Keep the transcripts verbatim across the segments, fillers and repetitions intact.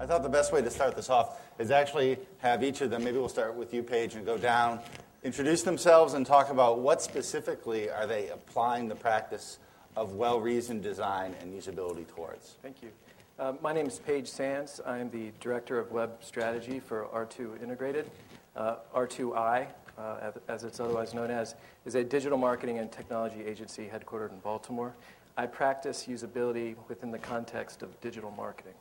thought the best way to start this off is actually have each of them, maybe we'll start with you, Paige, and go down, introduce themselves and talk about what specifically are they applying the practice of well-reasoned design and usability towards. Thank you. Uh, my name is Paige Sands. I am the Director of Web Strategy for R two Integrated. Uh, R two I, uh, as it's otherwise known as, is a digital marketing and technology agency headquartered in Baltimore. I practice usability within the context of digital marketing.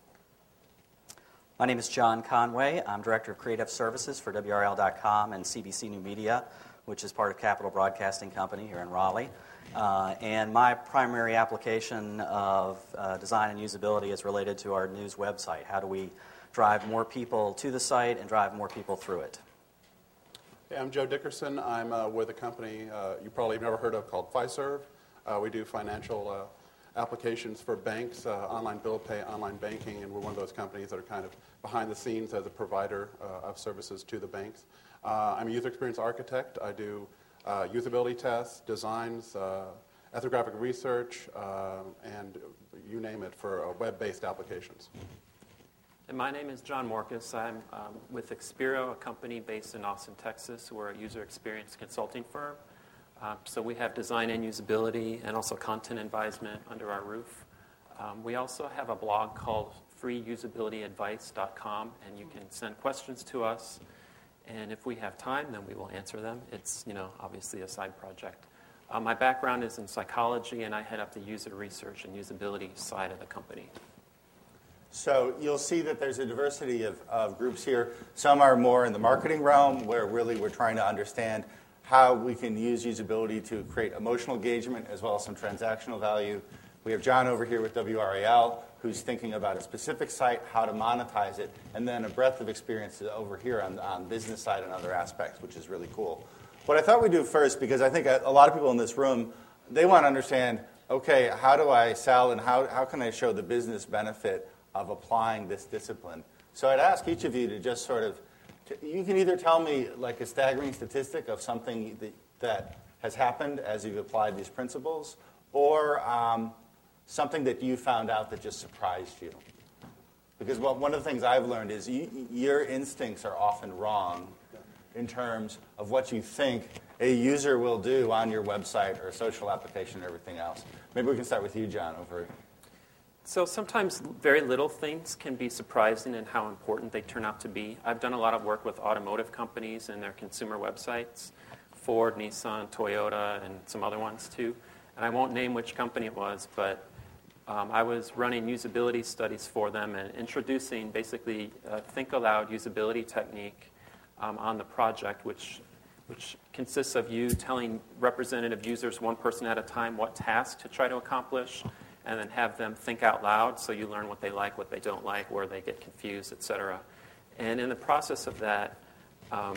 My name is John Conway. I'm Director of Creative Services for W R L dot com and C B C New Media, which is part of Capital Broadcasting Company here in Raleigh. Uh, and my primary application of uh, design and usability is related to our news website. How do we drive more people to the site and drive more people through it? Hey, I'm Joe Dickerson. I'm uh, with a company uh, you probably have never heard of called Fiserv. Uh, we do financial uh, applications for banks, uh, online bill pay, online banking, and we're one of those companies that are kind of behind the scenes as a provider uh, of services to the banks. Uh, I'm a user experience architect. I do uh, usability tests, designs, uh, ethnographic research, uh, and you name it for uh, web-based applications. And my name is John Morcus. I'm um, with Expiro, a company based in Austin, Texas. We're a user experience consulting firm. Uh, so we have design and usability and also content advisement under our roof. Um, we also have a blog called free usability advice dot com, and you can send questions to us. And if we have time, then we will answer them. It's, you know, obviously a side project. Uh, my background is in psychology, and I head up the user research and usability side of the company. So you'll see that there's a diversity of, of groups here. Some are more in the marketing realm, where really we're trying to understand how we can use usability to create emotional engagement as well as some transactional value. We have John over here with W R A L, who's thinking about a specific site, how to monetize it, and then a breadth of experience over here on, on business side and other aspects, which is really cool. What I thought we'd do first, because I think a, a lot of people in this room, they want to understand, okay, how do I sell and how, how can I show the business benefit of applying this discipline? So I'd ask each of you to just sort of, you can either tell me like a staggering statistic of something that, that has happened as you've applied these principles, or um, something that you found out that just surprised you. Because well, one of the things I've learned is you, your instincts are often wrong in terms of what you think a user will do on your website or social application or everything else. Maybe we can start with you, John, over. So sometimes very little things can be surprising in how important they turn out to be. I've done a lot of work with automotive companies and their consumer websites, Ford, Nissan, Toyota, and some other ones too. And I won't name which company it was, but um, I was running usability studies for them and introducing basically a think aloud usability technique um, on the project, which which consists of you telling representative users, one person at a time, what task to try to accomplish, and then have them think out loud so you learn what they like, what they don't like, where they get confused, et cetera. And in the process of that, um,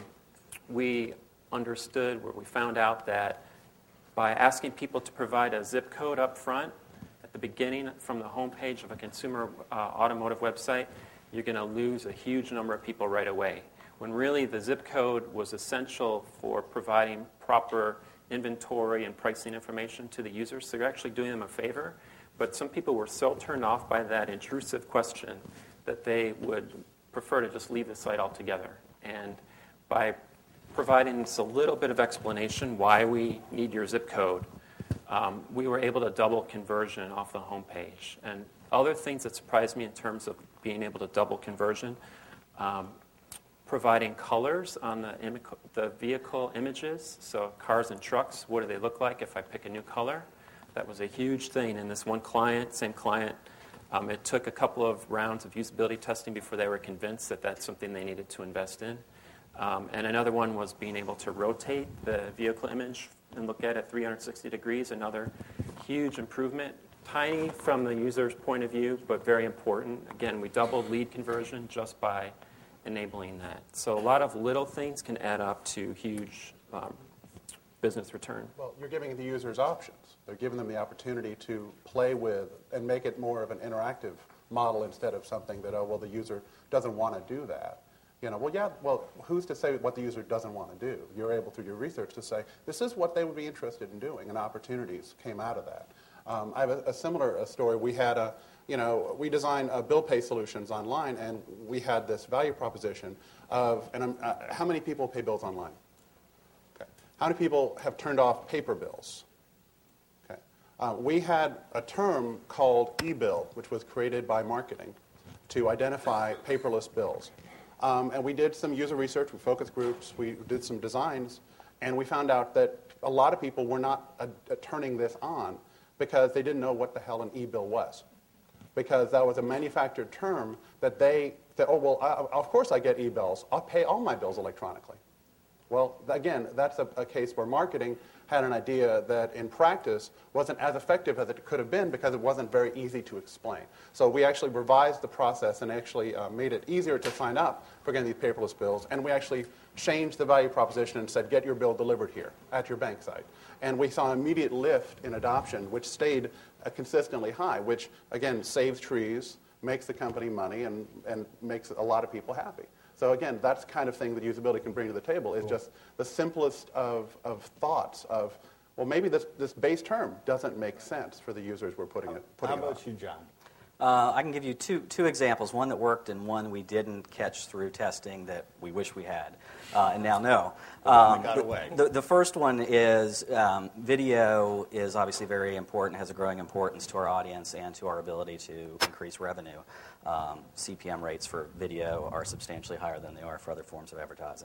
we understood, where we found out that by asking people to provide a zip code up front at the beginning from the homepage of a consumer uh, automotive website, you're going to lose a huge number of people right away. When really the zip code was essential for providing proper inventory and pricing information to the users, so you're actually doing them a favor. But some people were so turned off by that intrusive question that they would prefer to just leave the site altogether. And by providing us a little bit of explanation why we need your zip code, um, we were able to double conversion off the homepage. And other things that surprised me in terms of being able to double conversion, um, providing colors on the, Im- the vehicle images, so cars and trucks, what do they look like if I pick a new color? That was a huge thing in this one client, same client. Um, it took a couple of rounds of usability testing before they were convinced that that's something they needed to invest in. Um, and another one was being able to rotate the vehicle image and look at it three hundred sixty degrees, another huge improvement. Tiny from the user's point of view, but very important. Again, we doubled lead conversion just by enabling that. So a lot of little things can add up to huge um, business return. Well, you're giving the users options. They're giving them the opportunity to play with and make it more of an interactive model instead of something that, oh, well, the user doesn't want to do that. You know, well, yeah, well, who's to say what the user doesn't want to do? You're able, through your research, to say, this is what they would be interested in doing, and opportunities came out of that. Um, I have a, a similar uh, story. We had a, you know, we designed uh, bill pay solutions online, and we had this value proposition of, and I'm, uh, how many people pay bills online? Okay. How many people have turned off paper bills? Okay. Uh, we had a term called e-bill, which was created by marketing to identify paperless bills. Um, and we did some user research, we focus groups, we did some designs, and we found out that a lot of people were not uh, uh, turning this on because they didn't know what the hell an e-bill was. Because that was a manufactured term that they said, oh, well, I, of course I get e-bills. I'll pay all my bills electronically. Well, again, that's a, a case where marketing had an idea that in practice wasn't as effective as it could have been because it wasn't very easy to explain. So we actually revised the process and actually uh, made it easier to sign up for getting these paperless bills. And we actually changed the value proposition and said, get your bill delivered here at your bank site. And we saw an immediate lift in adoption, which stayed uh, consistently high, which, again, saves trees, makes the company money, and, and makes a lot of people happy. So again, that's the kind of thing that usability can bring to the table, is just the simplest of, of thoughts of, well, maybe this, this base term doesn't make sense for the users we're putting it putting How it about on. you, John? Uh, I can give you two, two examples, one that worked and one we didn't catch through testing that we wish we had, uh, and now know. Um, got the, away. The, the first one is um, video is obviously very important, has a growing importance to our audience and to our ability to increase revenue. Um, C P M rates for video are substantially higher than they are for other forms of advertising.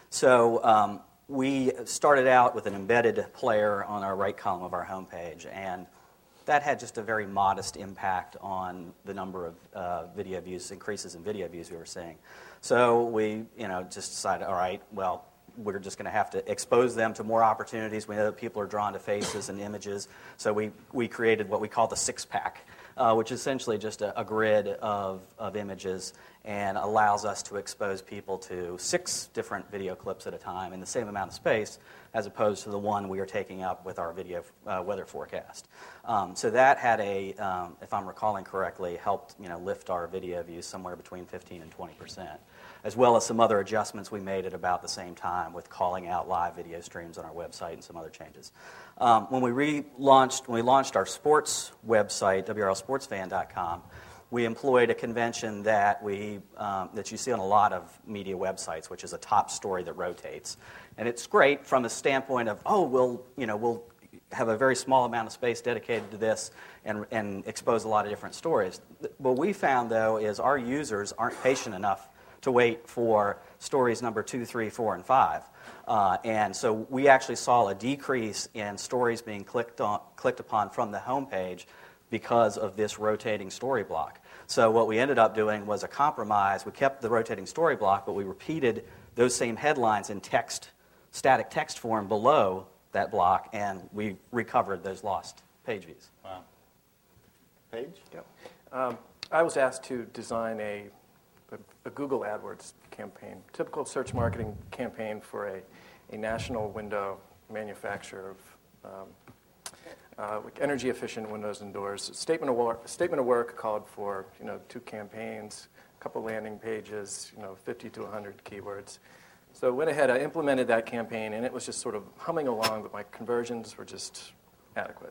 So um, we started out with an embedded player on our right column of our homepage, and that had just a very modest impact on the number of uh, video views, increases in video views we were seeing. So we, you know, just decided, all right, well, we're just going to have to expose them to more opportunities. We know that people are drawn to faces and images, so we, we created what we call the six-pack, uh, which is essentially just a, a grid of, of images and allows us to expose people to six different video clips at a time in the same amount of space, as opposed to the one we are taking up with our video uh, weather forecast. Um, so that had a, um, if I'm recalling correctly, helped you know lift our video views somewhere between fifteen and twenty percent, as well as some other adjustments we made at about the same time with calling out live video streams on our website and some other changes. Um, when we relaunched, when we launched our sports website, W R L sports fan dot com, we employed a convention that we um, that you see on a lot of media websites, which is a top story that rotates. And it's great from a standpoint of, oh, we'll, you know, we'll have a very small amount of space dedicated to this and, and expose a lot of different stories. What we found, though, is our users aren't patient enough to wait for stories number two, three, four, and five. Uh, and so we actually saw a decrease in stories being clicked on, clicked upon from the homepage because of this rotating story block. So what we ended up doing was a compromise. We kept the rotating story block, but we repeated those same headlines in text, static text form below that block, and we recovered those lost page views. Wow. Paige? Yep. Um, I was asked to design a, a, a Google AdWords campaign, typical search marketing campaign for a, a national window manufacturer of um, uh, like energy-efficient windows and doors. Statement of work, statement of work called for you know two campaigns, a couple landing pages, you know fifty to one hundred keywords. So I went ahead, I implemented that campaign, and it was just sort of humming along, but my conversions were just adequate.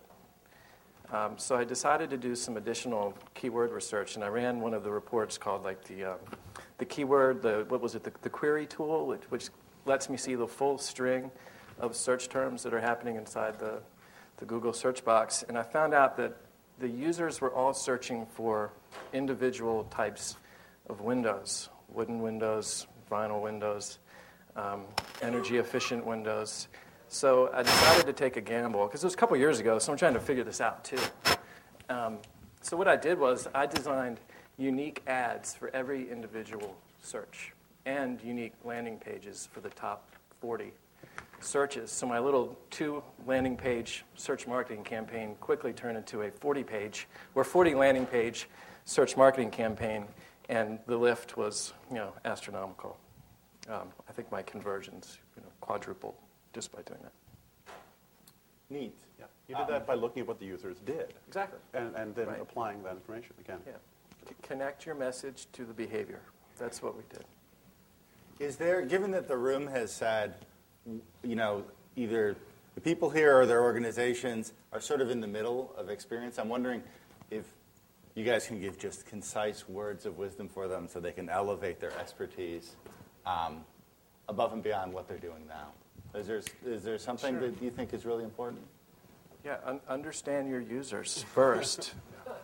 Um, so I decided to do some additional keyword research, and I ran one of the reports called like the um, the keyword, the what was it, the, the query tool, which, which lets me see the full string of search terms that are happening inside the, the Google search box. And I found out that the users were all searching for individual types of windows, wooden windows, vinyl windows, um, energy-efficient windows. So I decided to take a gamble, because it was a couple years ago, so I'm trying to figure this out too. Um, so what I did was I designed unique ads for every individual search and unique landing pages for the top forty searches. So my little two landing page search marketing campaign quickly turned into a forty page or forty landing page search marketing campaign, and the lift was you know astronomical. Um, I think my conversions you know quadrupled just by doing that. Neat. Yeah. You did that by looking at what the users did. Exactly. And, and then Right. applying that information again. Yeah. C- connect your message to the behavior. That's what we did. Is there, given that the room has said, you know, either the people here or their organizations are sort of in the middle of experience. I'm wondering if you guys can give just concise words of wisdom for them so they can elevate their expertise um, above and beyond what they're doing now. Is there, is there something Sure. that you think is really important? Yeah, un- understand your users first.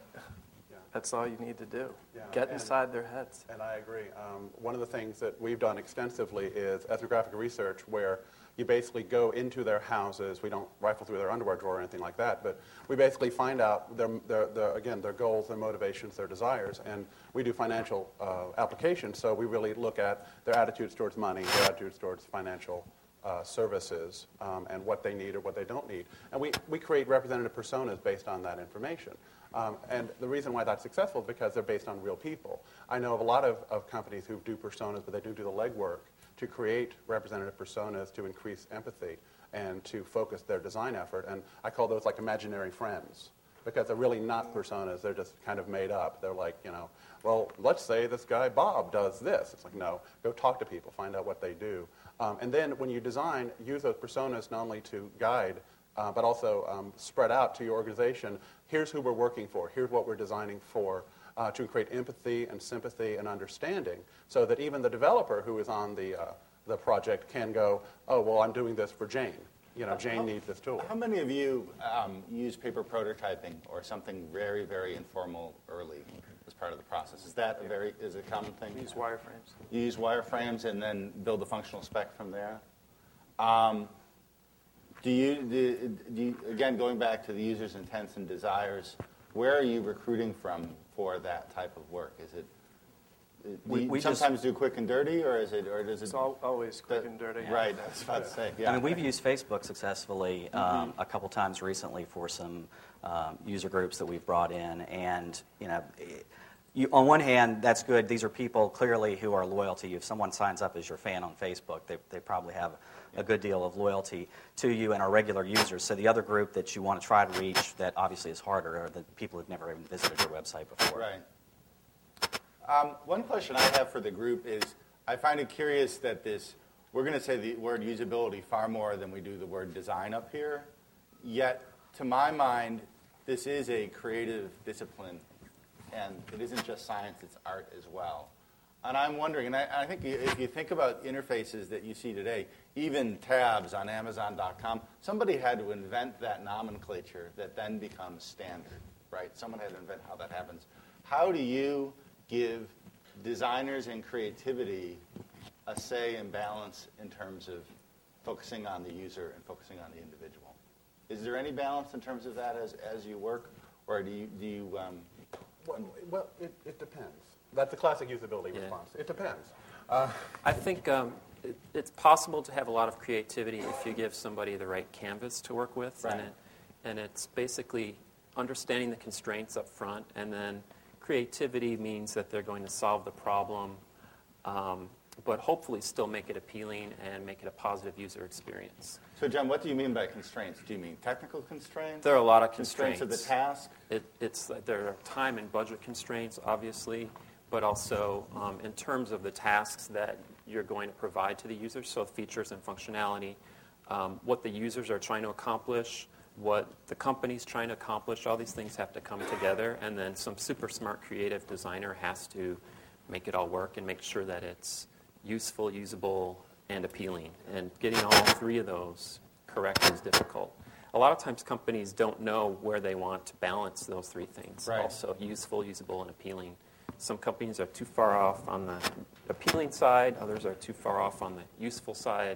That's all you need to do. Yeah, Get and- inside their heads. And I agree. Um, one of the things that we've done extensively is ethnographic research, where you basically go into their houses. We don't rifle through their underwear drawer or anything like that, but we basically find out, their, their, their, again, their goals, their motivations, their desires, and we do financial uh, applications, so we really look at their attitudes towards money, their attitudes towards financial uh, services, um, and what they need or what they don't need. And we, we create representative personas based on that information. Um, and the reason why that's successful is because they're based on real people. I know of a lot of, of companies who do personas, but they do do the legwork to create representative personas to increase empathy and to focus their design effort. And I call those like imaginary friends, because they're really not personas. They're just kind of made up. They're like, you know, well, let's say this guy Bob does this. It's like, no, go talk to people, find out what they do. Um, and then when you design, use those personas not only to guide, uh, but also um, spread out to your organization. Here's who we're working for. Here's what we're designing for. Uh, to create empathy and sympathy and understanding, so that even the developer who is on the uh, the project can go, oh, well, I'm doing this for Jane. You know, Jane needs this tool. How many of you um, use paper prototyping or something very, very informal early as part of the process? Is that a very is it a common thing? Use wireframes. You use wireframes and then build the functional spec from there. Um, do you, do, do you again going back to the user's intents and desires? Where are you recruiting from for that type of work? Is it do We- you we just- sometimes do quick and dirty, or is it, or does it? It's all, always quick that- and dirty. Right, I was about to say. Yeah. I mean, we've used Facebook successfully um, a couple times recently for some um, user groups that we've brought in, and you know, you, on one hand, that's good. These are people clearly who are loyal to you. If someone signs up as your fan on Facebook, they they probably have a good deal of loyalty to you and are regular users. So the other group that you want to try to reach that obviously is harder are the people who've never even visited your website before. Right. Um, one question I have for the group is, I find it curious that this, we're going to say the word usability far more than we do the word design up here, yet to my mind, this is a creative discipline, and it isn't just science, it's art as well. And I'm wondering, and I, I think if you think about interfaces that you see today, even tabs on Amazon dot com, somebody had to invent that nomenclature that then becomes standard, right? Someone had to invent how that happens. How do you give designers and creativity a say and balance in terms of focusing on the user and focusing on the individual? Is there any balance in terms of that as, as you work, or do you, do you um, Well, well it, it depends. That's a classic usability Yeah. response. It depends. Uh, I think um, it, it's possible to have a lot of creativity if you give somebody the right canvas to work with. Right. And, it, and it's basically understanding the constraints up front, and then creativity means that they're going to solve the problem, um, but hopefully still make it appealing and make it a positive user experience. So, John, what do you mean by constraints? Do you mean technical constraints? There are a lot of Constraints constraints. of the task? It, it's, there are time and budget constraints, obviously, but also um, in terms of the tasks that you're going to provide to the users, so features and functionality, um, what the users are trying to accomplish, what the company's trying to accomplish, all these things have to come together, and then some super smart creative designer has to make it all work and make sure that it's useful, usable, and appealing. And getting all three of those correct is difficult. A lot of times companies don't know where they want to balance those three things. Right. Also, useful, usable, and appealing. Some companies are too far off on the appealing side. Others are too far off on the useful side.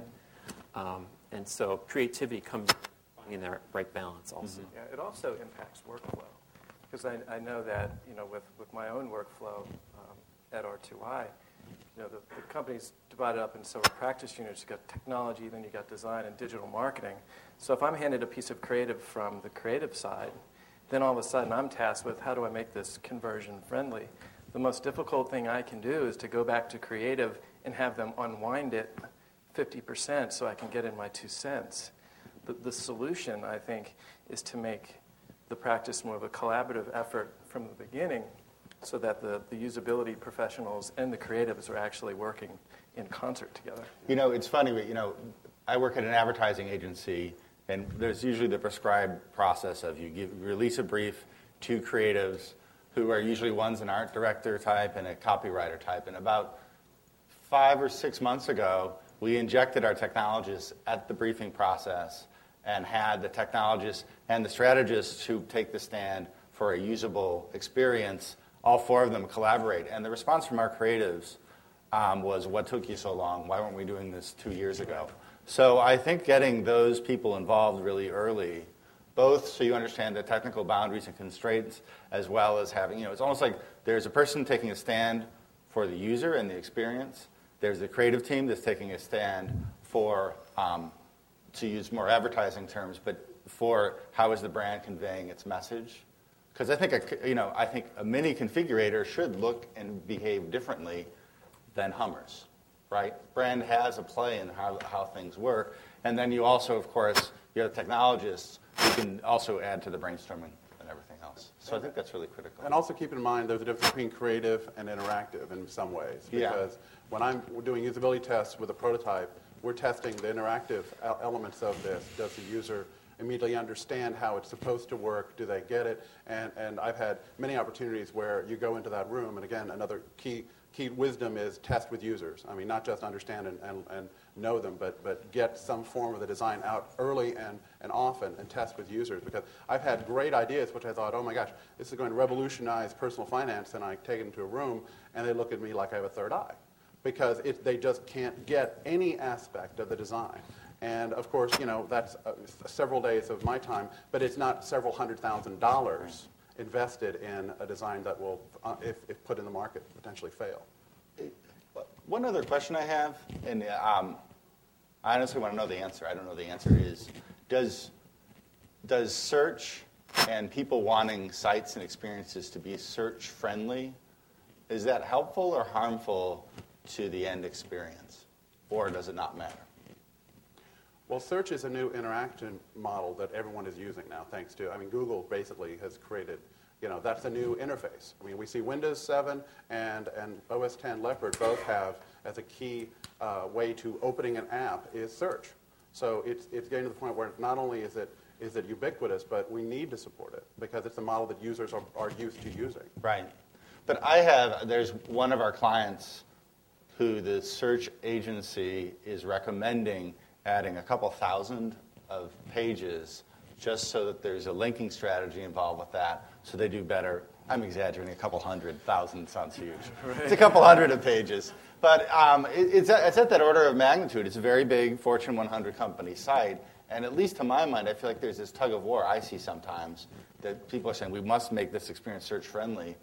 Um, and so creativity comes in the right balance also. Yeah, it also impacts workflow, because I, I know that, you know, with, with my own workflow um, at R two I, you know, the, the company's divided up into several practice units. You've got technology, then you've got design and digital marketing. So if I'm handed a piece of creative from the creative side, then all of a sudden I'm tasked with how do I make this conversion friendly? The most difficult thing I can do is to go back to creative and have them unwind it fifty percent so I can get in my two cents. The, the solution, I think, is to make the practice more of a collaborative effort from the beginning so that the, the usability professionals and the creatives are actually working in concert together. You know, it's funny, but, you know, I work at an advertising agency, And there's usually the prescribed process of you give, release a brief to creatives who are usually one's an art director type and a copywriter type. And about five or six months ago, we injected our technologists at the briefing process and had the technologists and the strategists who take the stand for a usable experience, all four of them collaborate. And the response from our creatives um, was, what took you so long? Why weren't we doing this two years ago? So I think getting those people involved really early, both so you understand the technical boundaries and constraints, as well as having, you know, it's almost like there's a person taking a stand for the user and the experience. There's the creative team that's taking a stand for, um, to use more advertising terms, but for how is the brand conveying its message. Because I think, a, you know, I think a mini configurator should look and behave differently than Hummers, right? Brand has a play in how, how things work. And then you also, of course, you have technologists who can also add to the brainstorming and everything else. So I think that's really critical. And also keep in mind there's a difference between creative and interactive in some ways. Because Yeah. when I'm doing usability tests with a prototype, we're testing the interactive elements of this. Does the user immediately understand how it's supposed to work? Do they get it? And, and I've had many opportunities where you go into that room, and again, another key key wisdom is test with users. I mean, not just understand and, and, and know them, but, but get some form of the design out early and, and often and test with users. Because I've had great ideas, which I thought, oh my gosh, this is going to revolutionize personal finance, and I take it into a room, and they look at me like I have a third eye. Because it, they just can't get any aspect of the design. And of course, you know, that's uh, several days of my time, but it's not several hundred thousand dollars invested in a design that will, uh, if, if put in the market, potentially fail. One other question I have, and um, I honestly want to know the answer. I don't know the answer is, does, does search and people wanting sites and experiences to be search-friendly, is that helpful or harmful to the end experience? Or does it not matter? Well, search is a new interaction model that everyone is using now, thanks to, I mean, Google basically has created, you know, that's a new interface. I mean, we see Windows seven and, and O S ten Leopard both have, as a key uh, way to opening an app, is search. So it's, it's getting to the point where not only is it, is it ubiquitous, but we need to support it because it's a model that users are, are used to using. Right. But I have, there's one of our clients who the search agency is recommending adding a couple thousand of pages just so that there's a linking strategy involved with that, so they do better. I'm exaggerating, a couple hundred thousand sounds huge. Right. It's a couple hundred of pages. But um, it, it's, at, it's at that order of magnitude. It's a very big Fortune one hundred company site, and at least to my mind, I feel like there's this tug of war I see sometimes that people are saying, we must make this experience search-friendly.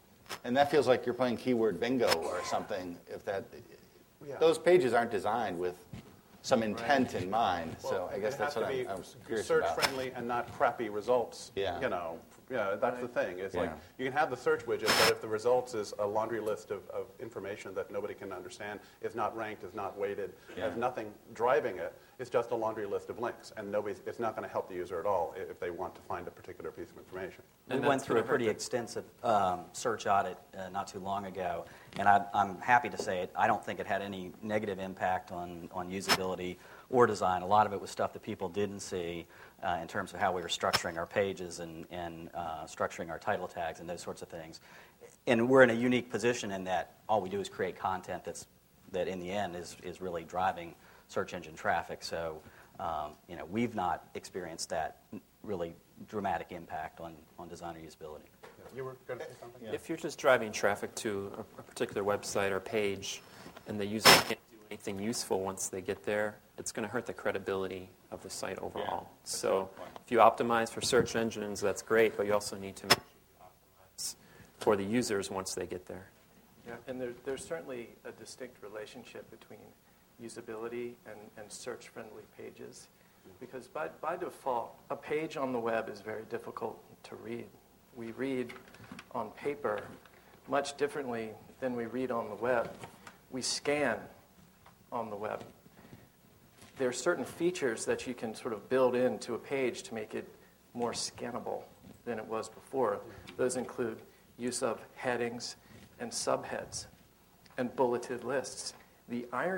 And that feels like you're playing keyword bingo or something. If that, yeah. Those pages aren't designed with some intent right. in mind. Well, so I guess that's what I, I was curious search about. Search-friendly and not crappy results. Yeah. You know, yeah, that's the thing. It's yeah. like you can have the search widget, but if the results is a laundry list of, of information that nobody can understand, is not ranked, is not weighted, yeah. has nothing driving it, it's just a laundry list of links, and nobody's, it's not going to help the user at all if they want to find a particular piece of information. We went through a pretty extensive um, search audit uh, not too long ago, and I, I'm happy to say it. I don't think it had any negative impact on, on usability or design. A lot of it was stuff that people didn't see uh, in terms of how we were structuring our pages and, and uh, structuring our title tags and those sorts of things. And we're in a unique position in that all we do is create content that's, that in the end is, is really driving search engine traffic. So um, you know, we've not experienced that really dramatic impact on, on designer usability. You were going to say something? Yeah. If you're just driving traffic to a, a particular website or page and the user can't do anything useful once they get there, it's going to hurt the credibility of the site overall. Yeah, so if you optimize for search engines, that's great, but you also need to make sure you optimize for the users once they get there. Yeah, and there, there's certainly a distinct relationship between usability and, and search-friendly pages. Because by, by default, a page on the web is very difficult to read. We read on paper much differently than we read on the web. We scan on the web. There are certain features that you can sort of build into a page to make it more scannable than it was before. Those include use of headings and subheads and bulleted lists. The irony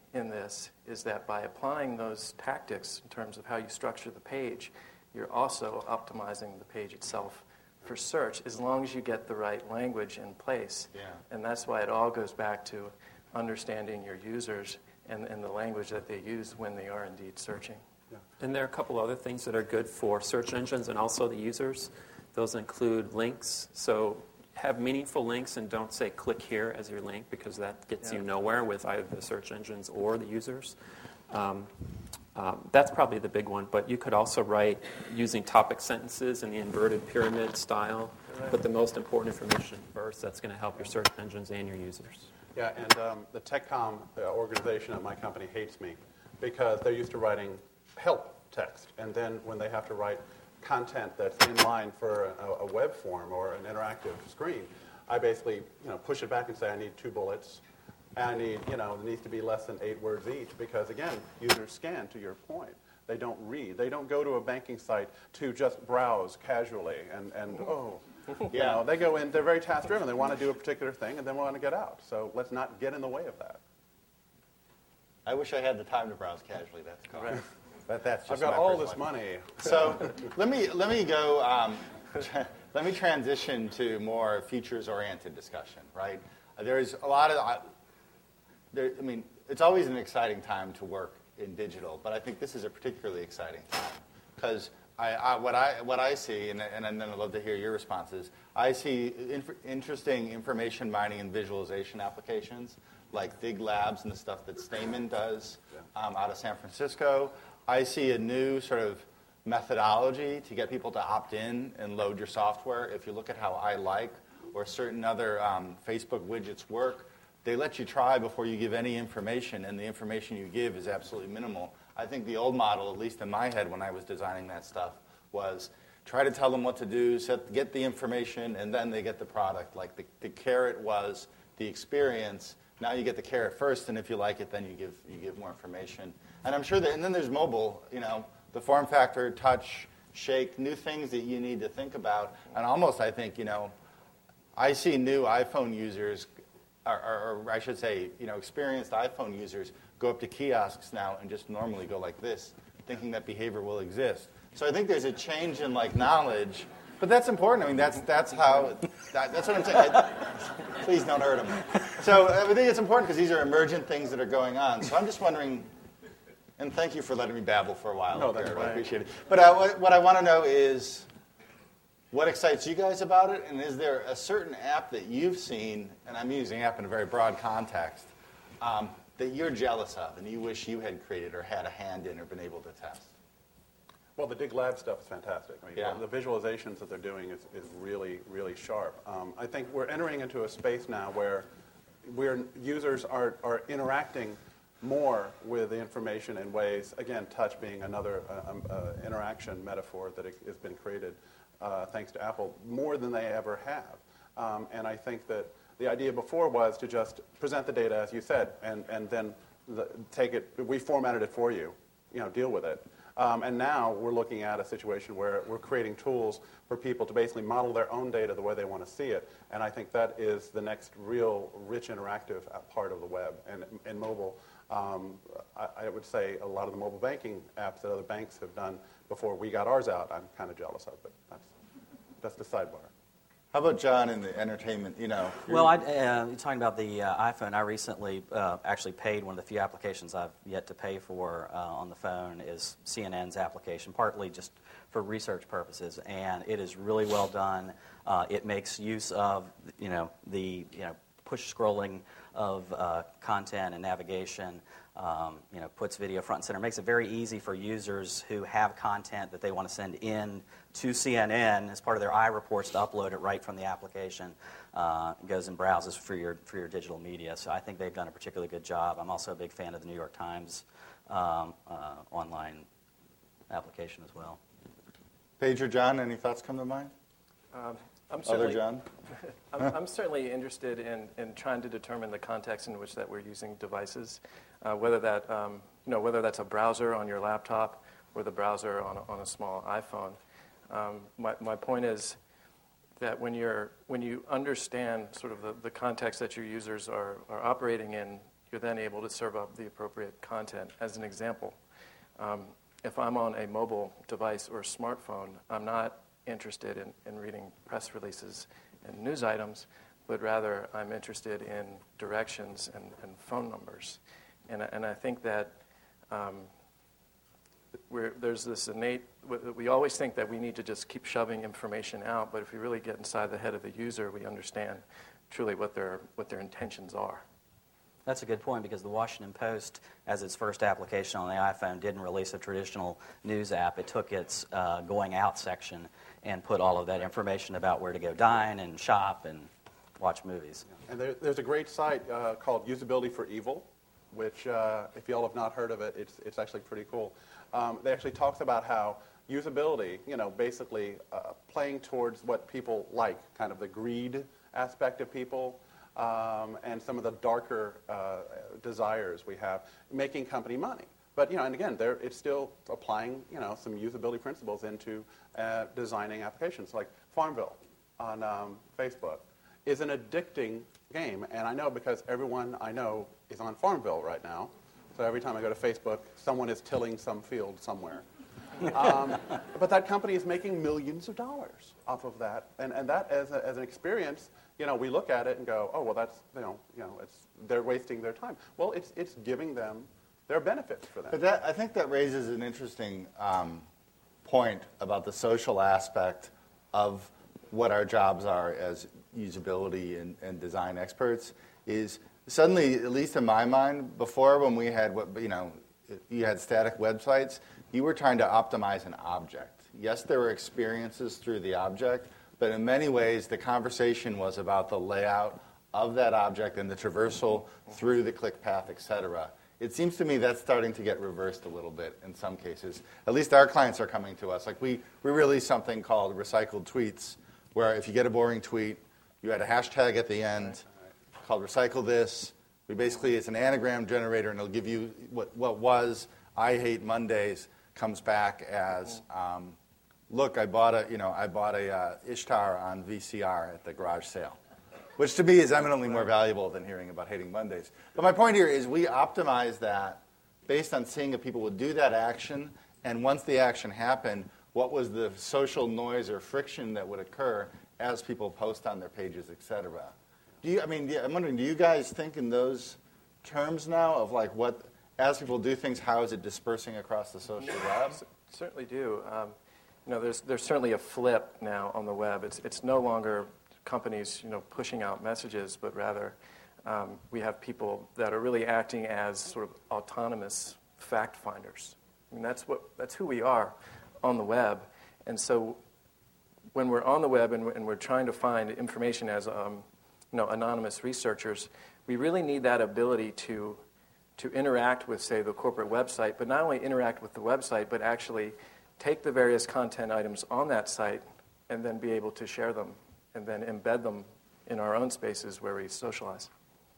in this is that by applying those tactics in terms of how you structure the page, you're also optimizing the page itself for search, as long as you get the right language in place. Yeah. And that's why it all goes back to understanding your users and, and the language that they use when they are indeed searching. And there are a couple other things that are good for search engines and also the users. Those include links. So have meaningful links and don't say click here as your link, because that gets Yeah. you nowhere with either the search engines or the users. Um, um, that's probably the big one. But you could also write using topic sentences in the inverted pyramid style. Right. Put the most important information first. That's going to help your search engines and your users. Yeah, and um, the TechCom uh, organization at my company hates me because they're used to writing help text, and then when they have to write content that's in line for a, a web form or an interactive screen, I basically, you know, push it back and say I need two bullets, and I need, you know, it needs to be less than eight words each, because again, users scan, to your point. They don't read. They don't go to a banking site to just browse casually and, and oh, you Yeah. know, they go in, they're very task-driven. They want to do a particular thing and then want to get out. So let's not get in the way of that. I wish I had the time to browse casually. That's correct. Right. But that's just I've got my all personal this opinion. money. So let me let me go. Um, let me transition to more features-oriented discussion. Right? There's a lot of. Uh, there, I mean, it's always an exciting time to work in digital, but I think this is a particularly exciting time because I, I, what I what I see, and, and then I'd love to hear your responses. I see inf- interesting information mining and visualization applications like Dig Labs and the stuff that Stamen does um, out of San Francisco. I see a new sort of methodology to get people to opt in and load your software. If you look at how I Like or certain other um, Facebook widgets work, they let you try before you give any information, and the information you give is absolutely minimal. I think the old model, at least in my head when I was designing that stuff, was try to tell them what to do, set, get the information, and then they get the product. Like the, the carrot was the experience. Now you get the carrot first, and if you like it, then you give you give more information. And I'm sure that, and then there's mobile, you know, the form factor, touch, shake, new things that you need to think about. And almost, I think, you know, I see new iPhone users, or, or, or I should say, you know, experienced iPhone users go up to kiosks now and just normally go like this, thinking that behavior will exist. So I think there's a change in like knowledge, but that's important. I mean, that's that's how that, that's what I'm saying. I, please don't hurt them. So I think it's important because these are emergent things that are going on. So I'm just wondering, and thank you for letting me babble for a while. No, up that's here. right. I appreciate it. But uh, what, what I want to know is, what excites you guys about it, and is there a certain app that you've seen, and I'm using app in a very broad context, um, that you're jealous of and you wish you had created or had a hand in or been able to test? Well, the Dig Lab stuff is fantastic. I mean, Yeah. the visualizations that they're doing is, is really, really sharp. Um, I think we're entering into a space now where we're, users are, are interacting more with the information in ways, again, touch being another uh, um, uh, interaction metaphor that has been created uh, thanks to Apple, more than they ever have. Um, and I think that the idea before was to just present the data, as you said, and, and then the, take it, we formatted it for you, you know, deal with it. Um, and now we're looking at a situation where we're creating tools for people to basically model their own data the way they want to see it. And I think that is the next real rich interactive part of the web. And in mobile, um, I, I would say a lot of the mobile banking apps that other banks have done before we got ours out, I'm kind of jealous of, but that's, that's the sidebar. How about John in the entertainment? You know, Well, I, uh, you're talking about the uh, iPhone. I recently uh, actually paid one of the few applications I've yet to pay for uh, on the phone is C N N's application, partly just for research purposes, and it is really well done. Uh, it makes use of you know the you know push scrolling of uh, content and navigation. Um, you know, puts video front and center. Makes it very easy for users who have content that they want to send in to C N N as part of their iReports to upload it right from the application. Uh, it goes and browses for your for your digital media. So I think they've done a particularly good job. I'm also a big fan of the New York Times um, uh, online application as well. Paige or John, any thoughts come to mind? Um, I'm Other certainly, John? I'm, I'm certainly interested in, in trying to determine the context in which that we're using devices, uh, whether that um, you know whether that's a browser on your laptop or the browser on a, on a small iPhone. Um, my my point is that when you're when you understand sort of the, the context that your users are, are operating in you're then able to serve up the appropriate content. As an example, um, if I'm on a mobile device or a smartphone, I'm not interested in, in reading press releases and news items, but rather I'm interested in directions and, and phone numbers. And, and I think that um, we're, there's this innate, we always think that we need to just keep shoving information out, but if we really get inside the head of the user, we understand truly what their, what their intentions are. That's a good point, because the Washington Post, as its first application on the iPhone, didn't release a traditional news app. It took its uh, going out section and put all of that information about where to go dine and shop and watch movies. And there, there's a great site uh, called Usability for Evil, which, uh, if you all have not heard of it, it's, it's actually pretty cool. Um, they actually talks about how usability, you know, basically uh, playing towards what people like, kind of the greed aspect of people, um, and some of the darker uh, desires we have, making company money. But, you know, and again, there, it's still applying, you know, some usability principles into uh, designing applications. Like Farmville on um, Facebook is an addicting game. And I know because everyone I know is on Farmville right now. So every time I go to Facebook, someone is tilling some field somewhere. um, but that company is making millions of dollars off of that. And, and that, as, a, as an experience, you know, we look at it and go, oh, well, that's, you know, you know, it's, they're wasting their time. Well, it's, it's giving them there are benefits for that. But that, I think that raises an interesting um, point about the social aspect of what our jobs are as usability and, and design experts. Is suddenly, at least in my mind, before when we had what you know, you had static websites, you were trying to optimize an object. Yes, there were experiences through the object, but in many ways, the conversation was about the layout of that object and the traversal through the click path, et cetera. It seems to me that's starting to get reversed a little bit in some cases. At least our clients are coming to us. Like we, we released something called Recycled Tweets, where if you get a boring tweet, you add a hashtag at the end called Recycle This. We basically, it's an anagram generator, and it'll give you what, what was I Hate Mondays comes back as, um, look, I bought a, you know, I bought a uh, Ishtar on V C R at the garage sale. Which to me is eminently more valuable than hearing about hating Mondays. But my point here is we optimize that based on seeing if people would do that action, and once the action happened, what was the social noise or friction that would occur as people post on their pages, et cetera. Do you, I mean, I'm wondering, do you guys think in those terms now of like what, as people do things, how is it dispersing across the social web? Certainly do. Um, you know, there's there's certainly a flip now on the web. It's it's no longer companies, you know, pushing out messages, but rather um, we have people that are really acting as sort of autonomous fact finders. I mean, that's what that's who we are on the web. And so when we're on the web and we're, and we're trying to find information as um, you know, anonymous researchers, we really need that ability to to interact with, say, the corporate website, but not only interact with the website, but actually take the various content items on that site and then be able to share them and then embed them in our own spaces where we socialize.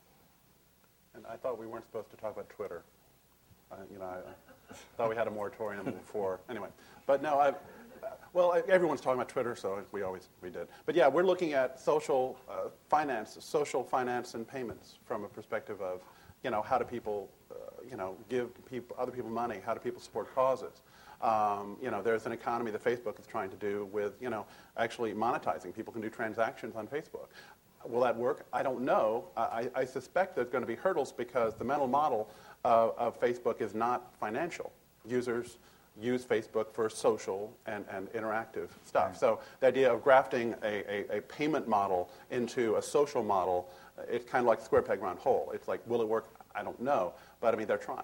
And I thought we weren't supposed to talk about Twitter. Uh, you know, I, I thought we had a moratorium before. Anyway, but no, I. Uh, well, everyone's talking about Twitter, so we always we did. But yeah, we're looking at social uh, finance, social finance and payments from a perspective of, you know, how do people, uh, you know, give people other people money? How do people support causes? Um, you know, there's an economy that Facebook is trying to do with, you know, actually monetizing. People can do transactions on Facebook. Will that work? I don't know. I, I suspect there's going to be hurdles because the mental model of, of Facebook is not financial. Users use Facebook for social and, and interactive stuff. Right. So the idea of grafting a, a, a payment model into a social model, it's kind of like square peg round hole. It's like, will it work? I don't know. But, I mean, they're trying.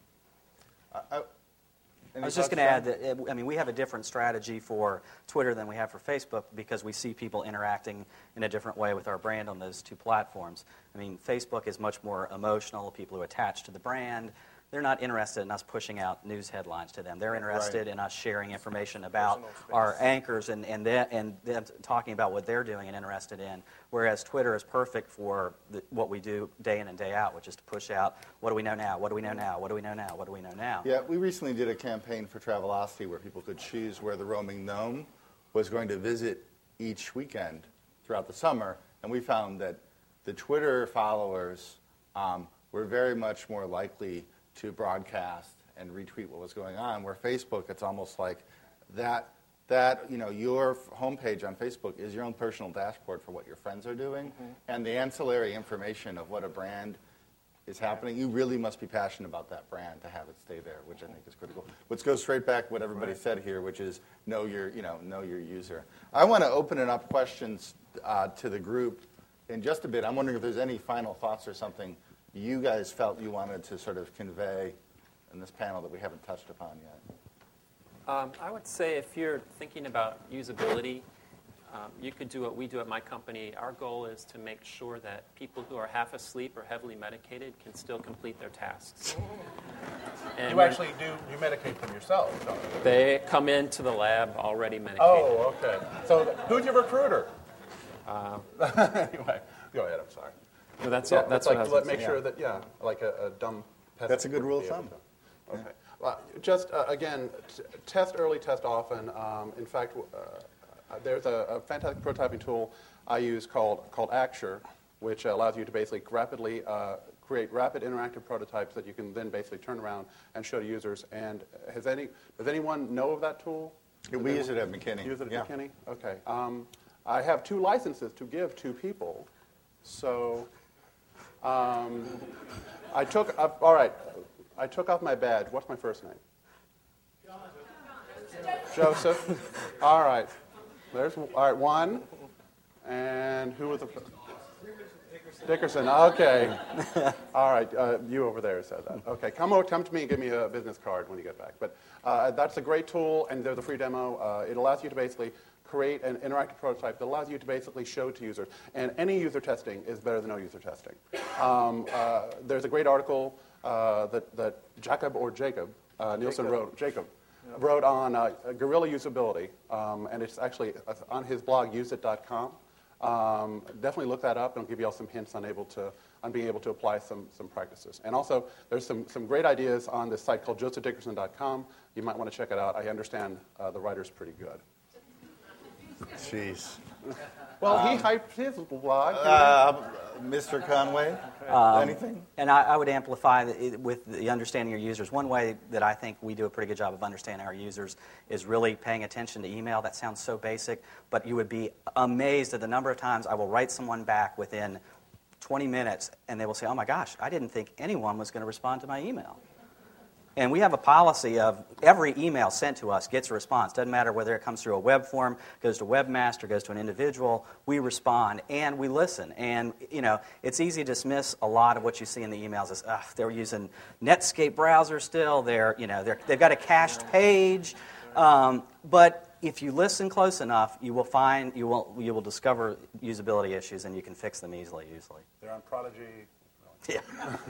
I, I, I was just going to add that, I mean, we have a different strategy for Twitter than we have for Facebook because we see people interacting in a different way with our brand on those two platforms. I mean, Facebook is much more emotional, people who attach to the brand. They're not interested in us pushing out news headlines to them. They're interested right. in us sharing information about our anchors and, and, them, and them talking about what they're doing and interested in, whereas Twitter is perfect for the, what we do day in and day out, which is to push out, what do we know now, what do we know now, what do we know now, what do we know now? Yeah, we recently did a campaign for Travelocity where people could choose where the roaming gnome was going to visit each weekend throughout the summer, and we found that the Twitter followers um, were very much more likely to broadcast and retweet what was going on. Where Facebook, it's almost like that, that you know, your homepage on Facebook is your own personal dashboard for what your friends are doing, mm-hmm. and the ancillary information of what a brand is happening. You really must be passionate about that brand to have it stay there, which I think is critical. Which goes straight back to what everybody right. said here, which is know your, you know, know your user. I want to open it up questions uh, to the group in just a bit. I'm wondering if there's any final thoughts or something you guys felt you wanted to sort of convey in this panel that we haven't touched upon yet. Um, I would say if you're thinking about usability, um, you could do what we do at my company. Our goal is to make sure that people who are half asleep or heavily medicated can still complete their tasks. And you actually do, you medicate them yourself, don't you? They come into the lab already medicated. Oh, okay. So who's your recruiter? Uh, anyway, go ahead, I'm sorry. No, that's so it. That's like what I was let, make saying. sure Yeah. that, yeah, like a, a dumb pest. That's a good rule of thumb. To, okay. Yeah. Well, just, uh, again, t- test early, test often. Um, in fact, uh, there's a, a fantastic prototyping tool I use called, called Acture, which allows you to basically rapidly uh, create rapid interactive prototypes that you can then basically turn around and show to users. And has any, does anyone know of that tool? Yeah, we use it at McKinney. Use it at yeah. McKinney? Okay. Um, I have two licenses to give to people. So um, I took, uh, all right, I took off my badge. What's my first name? Joseph. Joseph. All right. There's, all right, one. And who was the first? Dickerson. Okay. All right. Uh, you over there said that. Okay. Come over, come to me and give me a business card when you get back. But uh, that's a great tool, and there's a free demo. Uh, it allows you to basically create an interactive prototype that allows you to basically show to users. And any user testing is better than no user testing. Um, uh, there's a great article uh, that, that Jacob or Jacob uh, Nielsen Jacob. wrote. Jacob. wrote on uh, guerrilla usability, um, and it's actually on his blog, use it dot com. Um, definitely look that up, and it'll give you all some hints on able to on being able to apply some some practices. And also, there's some some great ideas on this site called joseph dickerson dot com. You might want to check it out. I understand uh, the writer's pretty good. Jeez. Well, um, he hyped his blog. Uh, Mister Conway, Um, anything? And I, I would amplify the, it, with the understanding your users. One way that I think we do a pretty good job of understanding our users is really paying attention to email. That sounds so basic, but you would be amazed at the number of times I will write someone back within twenty minutes, and they will say, oh my gosh, I didn't think anyone was going to respond to my email. And we have a policy of every email sent to us gets a response. Doesn't matter whether it comes through a web form, goes to webmaster, goes to an individual. We respond and we listen. And you know, it's easy to dismiss a lot of what you see in the emails as, ugh, they're using Netscape browser still. They're, you know, they're, they've got a cached page. Um, but if you listen close enough, you will find you will you will discover usability issues, and you can fix them easily. Usually, they're on Prodigy. Yeah.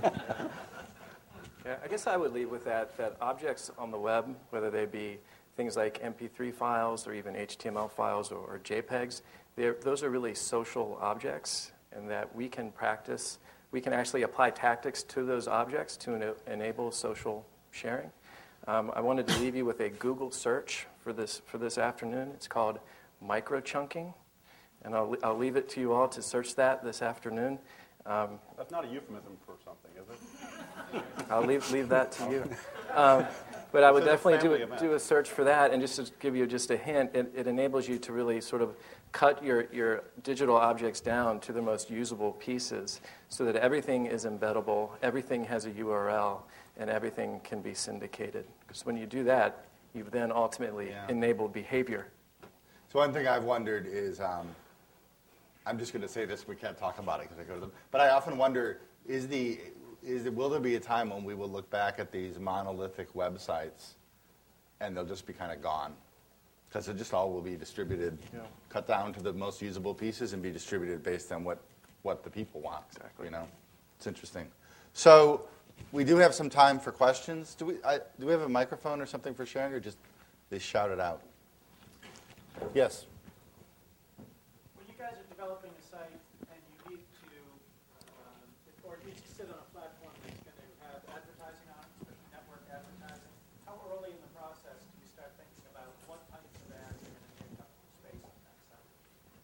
Yeah, I guess I would leave with that, that objects on the web, whether they be things like M P three files or even H T M L files or, or JPEGs, those are really social objects, and that we can practice, we can actually apply tactics to those objects to ena- enable social sharing. Um, I wanted to leave you with a Google search for this, for this afternoon. It's called microchunking, and I'll, I'll leave it to you all to search that this afternoon. Um, That's not a euphemism for something, is it? I'll leave leave that to you. Um, but I would definitely do a, do a search for that, and just to give you just a hint, it, it enables you to really sort of cut your, your digital objects down to the most usable pieces so that everything is embeddable, everything has a U R L, and everything can be syndicated. Because when you do that, you've then ultimately yeah. enabled behavior. So one thing I've wondered is, um, I'm just going to say this, we can't talk about it because I go to them, but I often wonder, is the... Is it, will there be a time when we will look back at these monolithic websites and they'll just be kind of gone? Because it just all will be distributed, yeah. cut down to the most usable pieces and be distributed based on what, what the people want. Exactly. You know, it's interesting. So we do have some time for questions. Do we, I, do we have a microphone or something for sharing, or just they shout it out? Yes? When you guys are developing a site and you need to, um, or it needs to sit on a platform that's going to have advertising on it, especially network advertising, how early in the process do you start thinking about what types of ads are going to take up space on that site?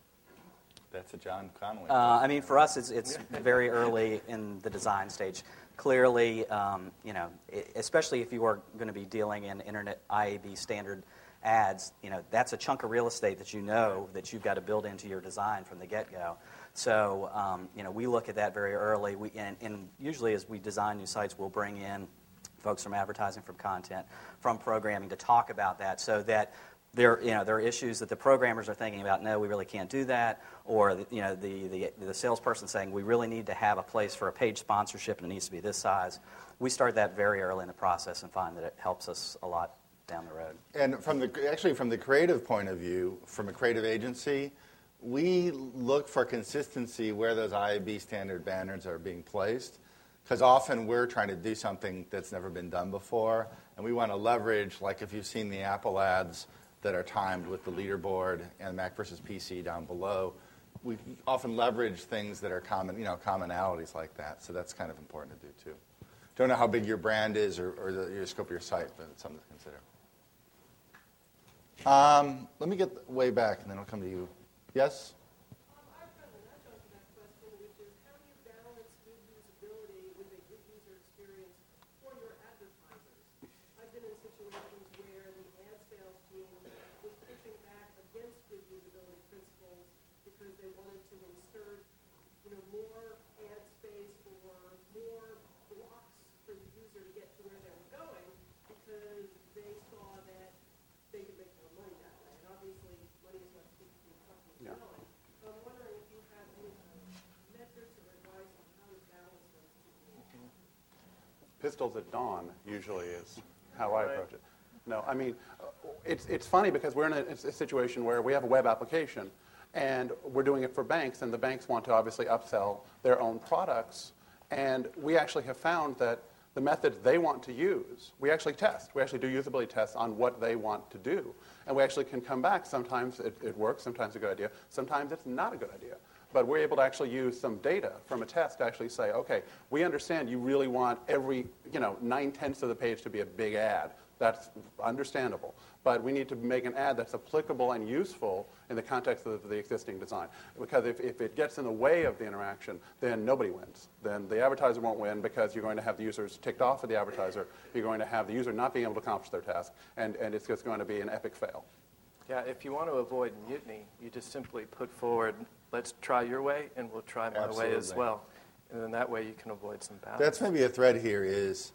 That's a John Conway. Uh, I mean, for us, it's, it's very early in the design stage. clearly, um, you know, I- especially if you are going to be dealing in internet I A B standard ads, you know, that's a chunk of real estate that you know that you've got to build into your design from the get-go. So, um, you know, we look at that very early. We, and, and usually as we design new sites, we'll bring in folks from advertising, from content, from programming to talk about that so that there, you know, there are issues that the programmers are thinking about, no, we really can't do that, or, you know, the, the, the salesperson saying we really need to have a place for a page sponsorship and it needs to be this size. We start that very early in the process and find that it helps us a lot down the road. And from the actually from the creative point of view, from a creative agency, we look for consistency where those I A B standard banners are being placed, because often we're trying to do something that's never been done before, and we want to leverage, like if you've seen the Apple ads that are timed with the leaderboard and Mac versus P C down below, we often leverage things that are common, you know, commonalities like that. So that's kind of important to do too. Don't know how big your brand is or, or the your scope of your site, but it's something to consider. Um, let me get way back, and then I'll come to you. Yes? Um, I've got an adjunct to that question, which is how do you balance good usability with a good user experience for your advertisers? I've been in situations where the ad sales team was pushing back against good usability principles because they wanted to insert, you know, more ad space or more blocks for the user to get to where they were going because they saw that they could make more money that way. And obviously, money is what keeps the company Yeah. going. So I'm wondering if you have any kind of metrics or advice on how to balance those two things. Pistols at dawn usually is how I approach it. No, I mean, uh, it's, it's funny because we're in a, it's a situation where we have a web application and we're doing it for banks, and the banks want to obviously upsell their own products. And we actually have found that the methods they want to use, we actually test. We actually do usability tests on what they want to do. And we actually can come back. Sometimes it, it works, sometimes it's a good idea, sometimes it's not a good idea. But we're able to actually use some data from a test to actually say, okay, we understand you really want every, you know, nine-tenths of the page to be a big ad. That's understandable. But we need to make an ad that's applicable and useful in the context of the existing design. Because if, if it gets in the way of the interaction, then nobody wins. Then the advertiser won't win because you're going to have the users ticked off of the advertiser. You're going to have the user not being able to accomplish their task. And, and it's just going to be an epic fail. Yeah, if you want to avoid mutiny, you just simply put forward, let's try your way, and we'll try my way as Absolutely. well. And then that way you can avoid some balance. That's maybe a thread here is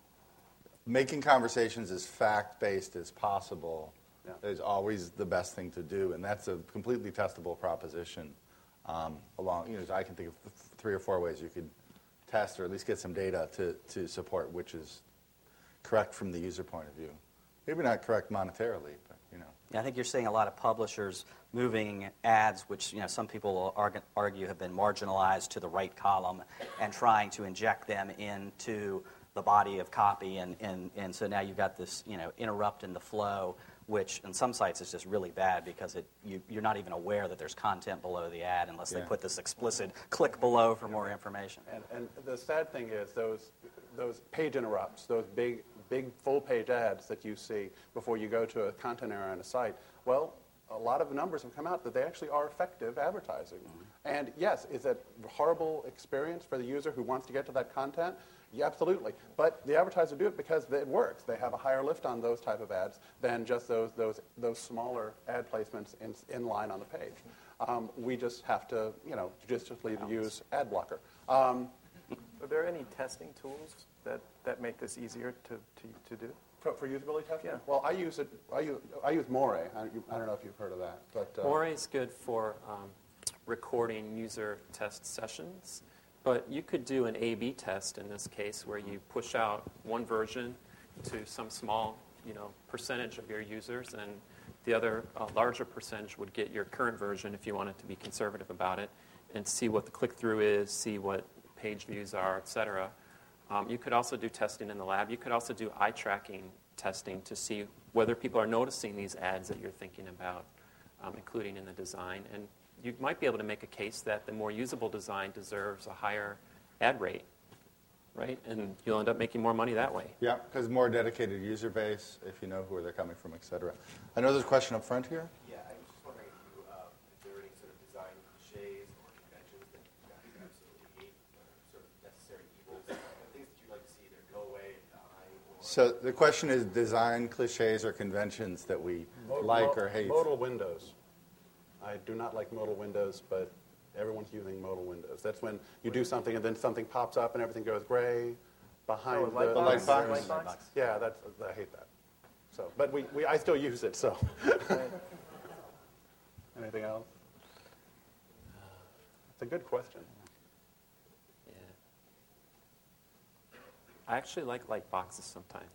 making conversations as fact-based as possible Yeah. is always the best thing to do, and that's a completely testable proposition. Um, along, you know, I can think of th- three or four ways you could test or at least get some data to, to support which is correct from the user point of view. Maybe not correct monetarily, but, you know. Yeah, I think you're seeing a lot of publishers moving ads, which, you know, some people will argue, argue have been marginalized to the right column, and trying to inject them into the body of copy, and, and, and so now you've got this, you know, interrupt in the flow, which in some sites is just really bad because it, you, you're not even aware that there's content below the ad unless Yeah. they put this explicit click below for more information. And, and the sad thing is those, those page interrupts, those big, big full-page ads that you see before you go to a content area on a site, well, a lot of numbers have come out that they actually are effective advertising. Mm-hmm. And yes, is it a horrible experience for the user who wants to get to that content? Yeah, absolutely. But the advertisers do it because it works. They have a higher lift on those type of ads than just those those those smaller ad placements in, in line on the page. Um, we just have to, you know, judiciously use ad blocker. Um, Are there any testing tools that, that make this easier to, to, to do? for, for usability testing? Yeah. Well, I use it. I use I use Moray. I, you, I don't know if you've heard of that, but uh, Moray is good for um, recording user test sessions. But you could do an A B test in this case where you push out one version to some small, you know, percentage of your users, and the other uh, larger percentage would get your current version if you wanted to be conservative about it, and see what the click-through is, see what page views are, et cetera. Um, you could also do testing in the lab. You could also do eye tracking testing to see whether people are noticing these ads that you're thinking about, um, including in the design. And you might be able to make a case that the more usable design deserves a higher ad rate, right? And you'll end up making more money that way. Yeah, because more dedicated user base, if you know who they're coming from, et cetera. I know there's a question up front here. Yeah, I was just wondering if, you, uh, if there are any sort of design cliches or conventions that you guys absolutely hate, or sort of necessary evils, things that you So the question is design cliches or conventions that we like or hate. Modal windows. I do not like modal windows, but everyone's using modal windows. That's when you do something and then something pops up and everything goes gray behind Oh, a light the, The light box? Light box? Yeah, that's I hate that. So, but we, we I still use it. So, anything else? It's a good question. Yeah. I actually like light boxes sometimes.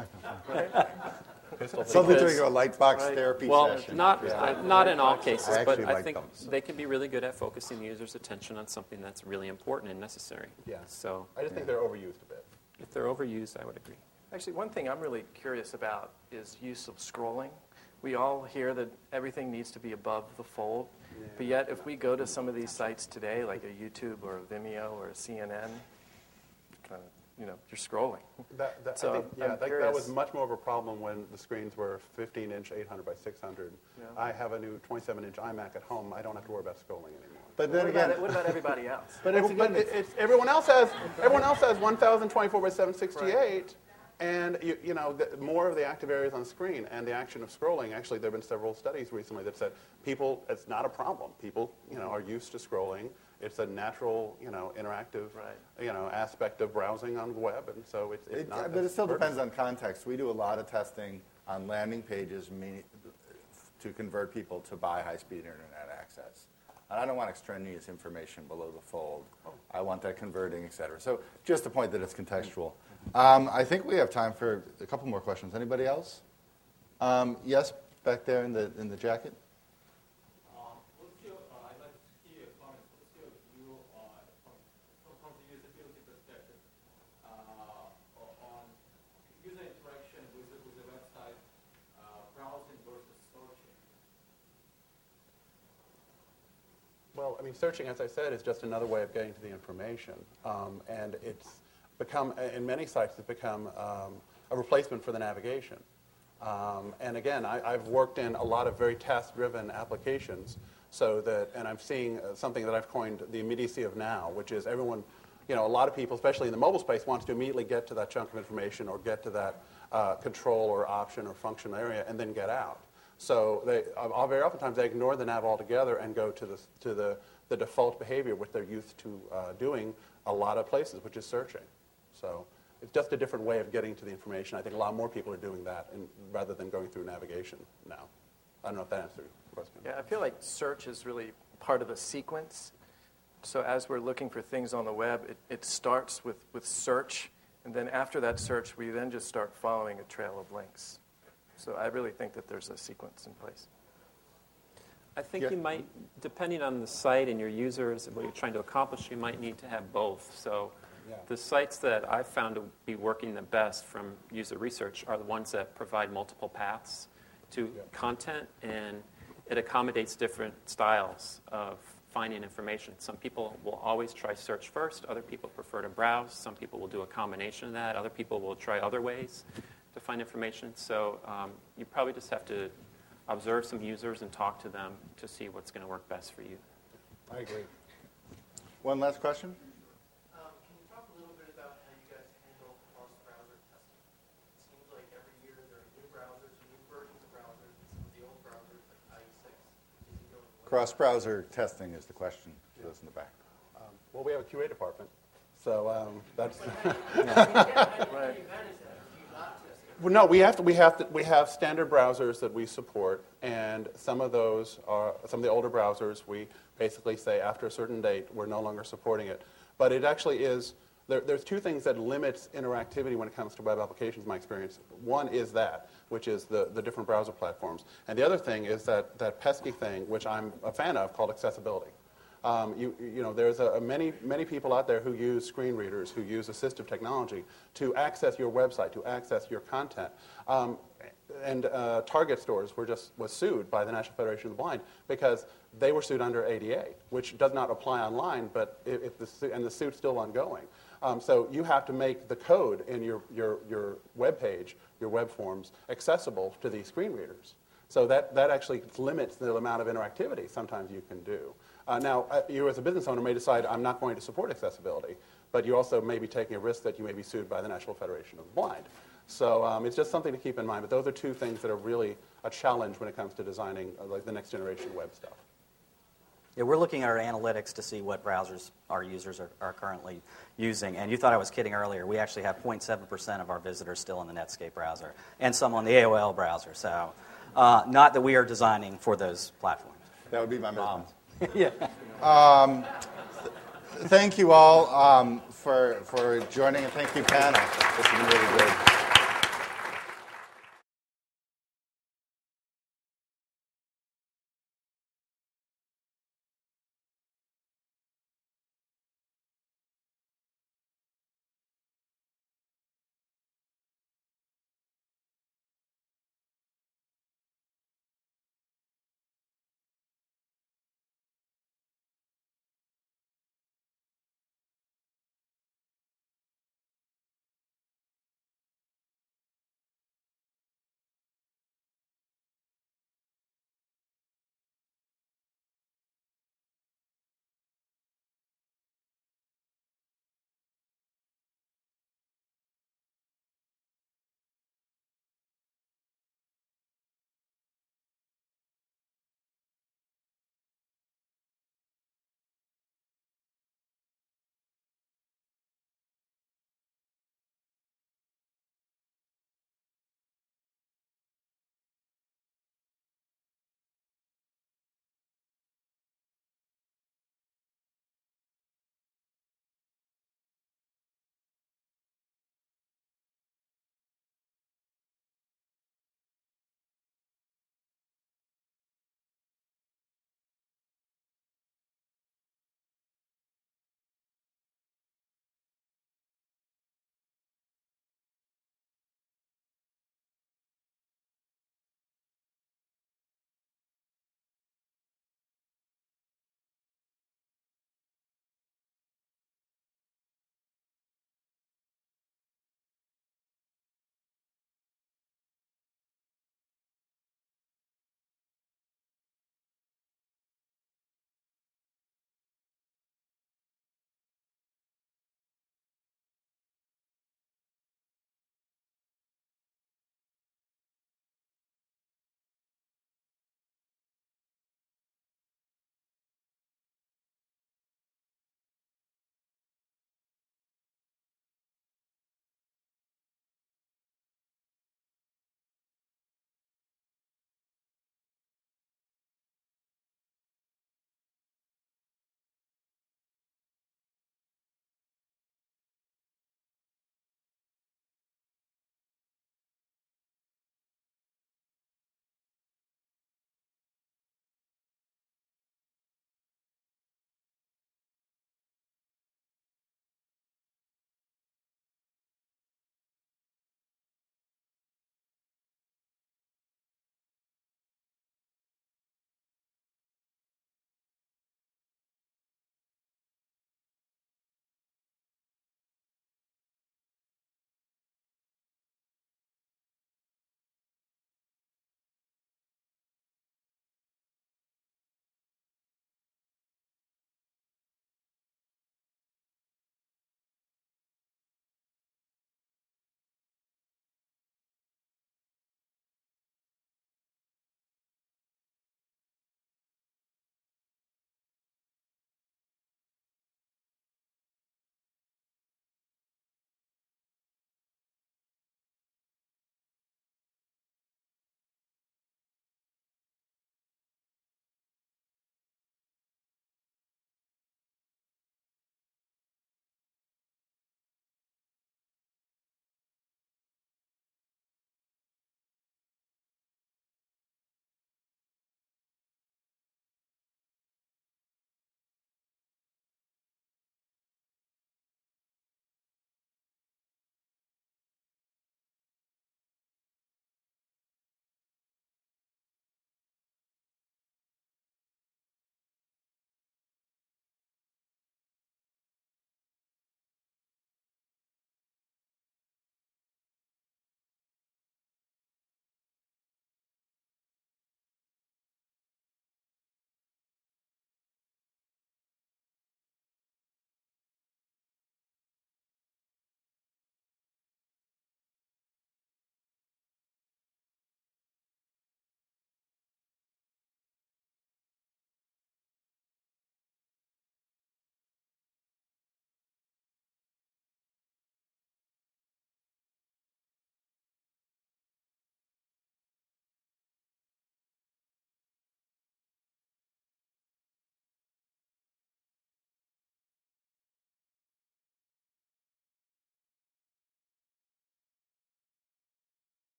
Something Because- doing a light box Right. therapy Well, session. not Yeah. uh, not in all cases, I but actually I like think them. they can be really good at focusing the user's attention on something that's really important and necessary. Yeah. So I just think they're overused a bit. if they're overused, I would agree. Actually, one thing I'm really curious about is use of scrolling. We all hear that everything needs to be above the fold, but yet if we go to some of these sites today, like a YouTube or a Vimeo or a C N N, kind of, you know, you're scrolling. That, that, So I think, I'm- yeah, I'm I think that curious. was much more of a problem when the screens were fifteen inch, eight hundred by six hundred. Yeah. I have a new twenty-seven inch iMac at home. I don't have to worry about scrolling anymore. But What then about, again, what about everybody else? but It's- it's, but it- it's, everyone else has everyone else has one thousand twenty-four by seven sixty-eight, and you, you know the, more of the active areas on screen and the action of scrolling. Actually, there have been several studies recently that said people it's not a problem. People you know are used to scrolling. It's a natural you know interactive Right. you know aspect of browsing on the web, and so it's, it's It, not. but it as still burdensome. depends on context. We do a lot of testing on landing pages meaning, to convert people to buy high-speed internet access. And I don't want extraneous information below the fold. I want that converting, et cetera. So just the point that it's contextual. Um, I think we have time for a couple more questions. Anybody else? Um, yes, back there in the in the jacket. Um, what's your, uh, I'd like to hear your comments. What's your view on, from, from, from the usability perspective uh, on user interaction with the, with the website, uh, browsing versus searching? Well, I mean, searching, as I said, is just another way of getting to the information. Um, and it's become, in many sites, it's become um, a replacement for the navigation. Um, and again, I, I've worked in a lot of very task-driven applications, so that, and I'm seeing uh, something that I've coined the immediacy of now, which is everyone, you know, a lot of people, especially in the mobile space, wants to immediately get to that chunk of information or get to that uh, control or option or function area and then get out. So they, uh, very oftentimes they ignore the nav altogether and go to the to the, the default behavior, which they're used to uh, doing a lot of places, which is searching. So it's just a different way of getting to the information. I think a lot more people are doing that, in, rather than going through navigation now. I don't know if that answers your question. Yeah, I feel like search is really part of the sequence. So as we're looking for things on the web, it, it starts with, with search, and then after that search, we then just start following a trail of links. So I really think that there's a sequence in place. I think Yeah. you might, depending on the site and your users and what you're trying to accomplish, you might need to have both. So Yeah. the sites that I've found to be working the best from user research are the ones that provide multiple paths to Yeah. content, and it accommodates different styles of finding information. Some people will always try search first. Other people prefer to browse. Some people will do a combination of that. Other people will try other ways to find information. So um, you probably just have to observe some users and talk to them to see what's going to work best for you. I agree. One last question. Um, can you talk a little bit about how you guys handle cross-browser testing? It seems like every year there are new browsers, new versions of browsers, and some of the old browsers, like I E six, isn't going away. Cross-browser testing is the question. Those in the back. Um, well, we have a Q A department, so um, that's. Right. Well, no, we have to, we have to, we have standard browsers that we support, and some of those are some of the older browsers. We basically say after a certain date we're no longer supporting it. But it actually is. There, there's two things that limits interactivity when it comes to web applications. In my experience, one is that, which is the, the different browser platforms, and the other thing is that that pesky thing, which I'm a fan of, called accessibility. Um, you, you know, there's a, a many, many people out there who use screen readers, who use assistive technology to access your website, to access your content. Um, and uh, Target stores were just was sued by the National Federation of the Blind because they were sued under A D A, which does not apply online, but if, if the su- and the suit's still ongoing. Um, so you have to make the code in your your your web page, your web forms, accessible to these screen readers. So that that actually limits the amount of interactivity sometimes you can do. Uh, now, uh, you as a business owner may decide, I'm not going to support accessibility, but you also may be taking a risk that you may be sued by the National Federation of the Blind. So um, it's just something to keep in mind. But those are two things that are really a challenge when it comes to designing uh, like the next generation web stuff. Yeah, we're looking at our analytics to see what browsers our users are, are currently using. And you thought I was kidding earlier. We actually have zero point seven percent of our visitors still in the Netscape browser and some on the A O L browser. So uh, not that we are designing for those platforms. That would be my mom. Yeah. Um, th- thank you all um, for, for joining, and thank you, panel. This has been really good.